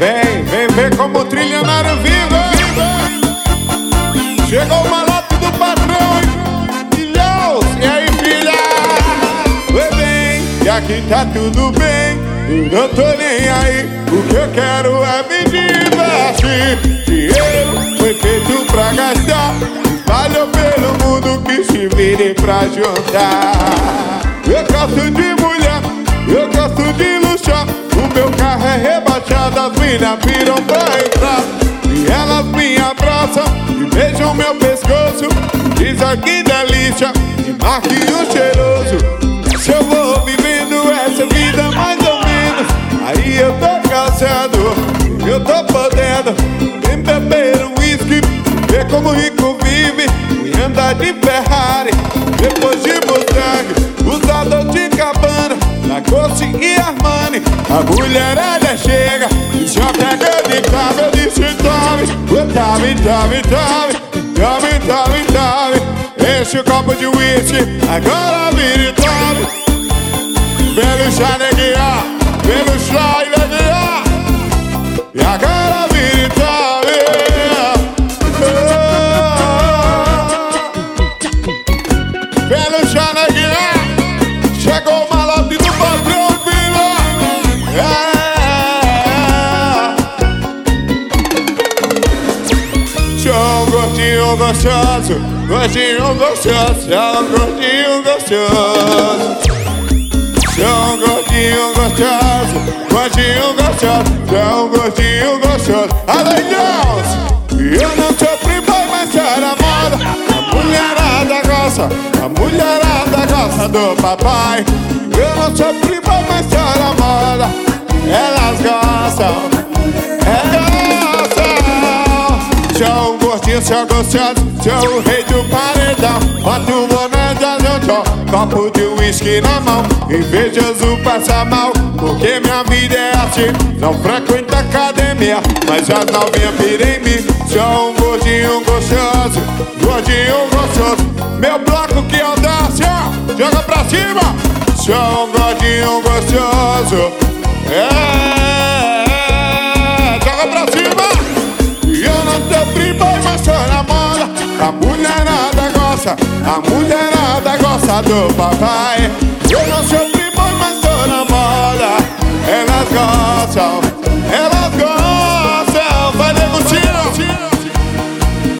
Vem ver como o trilionário vive. Chegou o malote do patrão, filhos, e aí filha? Oi bem, e aqui tá tudo bem, eu não tô nem aí. O que eu quero é me divertir. Dinheiro foi feito pra gastar, espalhou pelo mundo que se vire pra juntar. Eu gosto de mulher, eu gosto de luxar. O meu carro é rebaixado, as minas viram pra entrar. E elas me abraçam e beijam meu pescoço. Dizem que delícia, e marquinho cheiroso. Se eu vou vivendo essa vida mais ou menos, aí eu tô cansado, eu tô podendo beber um whisky, ver como o rico vive e andar de Ferrari. Depois de Mustang, usador de Cabana, Lacoste e Armani. A mulherada chega e só pega de cabo. Eu disse tome. Enche o copo de whisky, agora vira e tome. Pelo chá neguear, pelo chá e neguear, e agora vira e tome. Pelo chá neguear, chegou o malote do patrão, filho. Sou um gordinho gostoso, gordinho gostoso, sou um gordinho gostoso. Sou um gordinho gostoso, gordinho gostoso, sou um gordinho gostoso. Além Deus, eu não sou playboy, mas era moda. A mulherada gosta do papai. Eu não sou playboy, mas era moda. Elas gostam, sou um gordinho, sou gostoso, sou o rei do paredão. Boto o boné de anjão, copo de whisky na mão, invejoso passa mal, porque minha vida é assim. Não frequento academia, mas as novinhas piram em mim. Sou um gordinho gostoso, gordinho gostoso. Meu bloco que audácia, joga pra cima. Sou um gordinho gostoso, joga pra cima. E eu não tô playboy, mas tô na moda. A mulherada gosta do papai. Eu não sou playboy, mas tô na moda. Elas gostam.